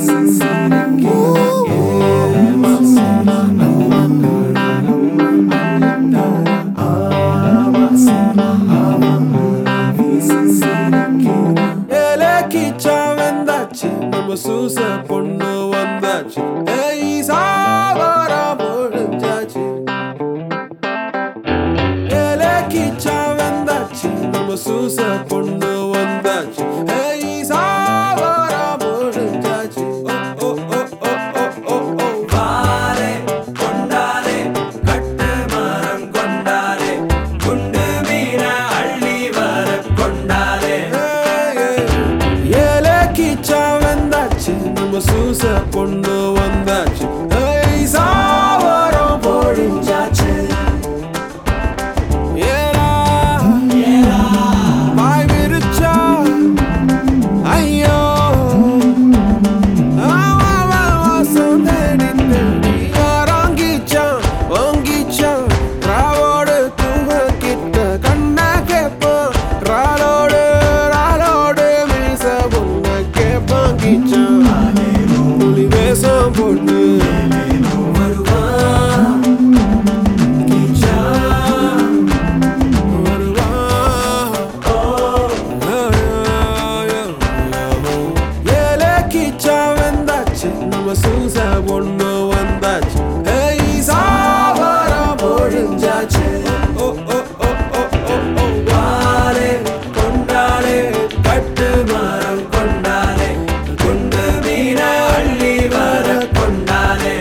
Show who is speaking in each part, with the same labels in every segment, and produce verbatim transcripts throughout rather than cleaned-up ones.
Speaker 1: சூச பொண்ணு வந்தாச்சு சாவரம் முடிஞ்சாச்சு ஏலேக்கிச்சா வந்தாச்சு நம்ம சூச பொண்ணு வந்தாச்சு சாவரம் முடிஞ்சாச்சு ஓ ஓ ஓ ஓ ஓ ஓ
Speaker 2: வாரே கொண்டாரே கட்டு மரம் கொண்டாரே குண்டு மீன அள்ளி வர கொண்டாரே
Speaker 1: ஏலேக்கிச்சா நம்ம சூச பொண்ணு வந்தாச்சு சாவரம் பொழிஞ்சாச்சு ஏலா வாய் விரிச்சா ஐயோ வாசம் தேடி தேடி வாங்கிச்சான் வாங்கிச்சான் ராவோடு தூங்க கிட்ட கண்ண கேப்பான் ராலோடு ராலோடு மீச பொண்ண கேப்பாங்கிச்சான் வேஷம் போட்டு வருவான் கிச்சா வருவான் ஏலே கிச்சா வந்தாச்சு நம்ம சூச பொண்ணு வந்தாச்சு சாவரம் பொழிஞ்சாச்சு ஓ ஓ ஓ ஓ ஓ ஓ வாரே கொண்டாரே கட்டு மரம் கொண்டாரே குண்டு மீன அள்ளி வர கொண்டாரே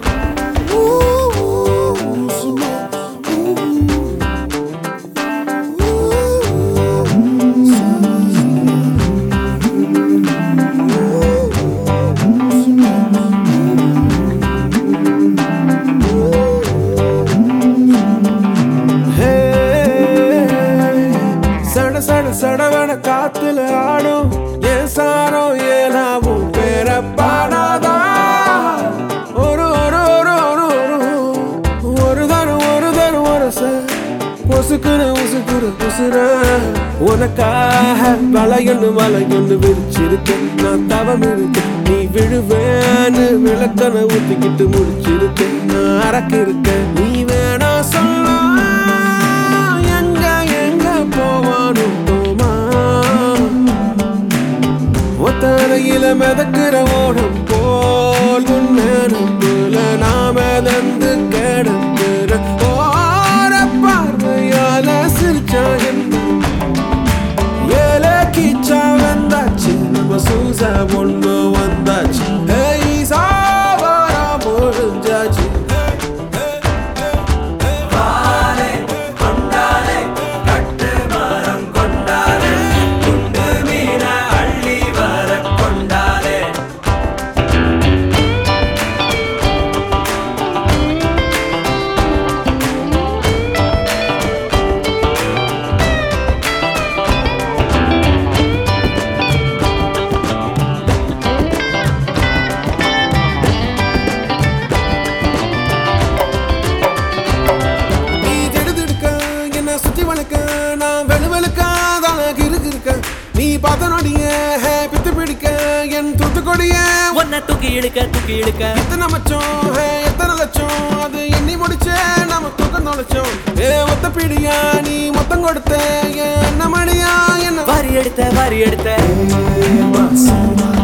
Speaker 1: சட சட சடவன காத்துல ஆடும் ஏன் சாரோ ஏலாவும் பேர பாடாதா ஒரு ஒரு ஒரு ஒரு ஒரு ஒரு தரம் ஒரு தரம் ஒரு பொசுக்குற உசுக்குற உசுர உனக்காக வளையொன்னு வளையொன்னு விரிச்சிருக்க நான் தவம் இருக்க நீ விழுவேன்னு விளக்கனை ஊத்திக்கிட்டு முடிச்சிருக்க நான் அரக்கு இருக்க நீ வேணா சொல்ல எங்க எங்க போவானும் போமா ஒத்தரையில மிதக்கிற ஓடம் போல் உன்னேனுக்குல நாம தந்து கிடந்துற ஓர பார்வையால சிரிச்சா என்ன ஏலே கிச்சா வந்தாச்சு நம்ம சூச பொண்ணு வந்தாச்சு சாவரம் முடிஞ்சாச்சு
Speaker 2: வாரே கொண்டாரே கட்டு மரம் கொண்டாரே குண்டு மீன அள்ளி வர கொண்டாரே
Speaker 1: சுத்தி வளர்க்க நான் வெளுவெளுக்காதான் இருக்க நீ பார்த்த நொடிய பித்து பிடிக்க என் தூத்துக்கொடிய
Speaker 2: ஒன்ன தூக்கி இழுக்க தூக்கி இழுக்க
Speaker 1: எத்தனை மச்சம் எத்தனை லட்சம் அது எண்ணி முடிச்ச நாம தூக்கம் தொலைச்சோம் ஏ ஒத்த பிடியா நீ மொத்தம் கொடுத்த என்ன மணியா என்ன
Speaker 2: வாரி எடுத்த வாரி எடுத்த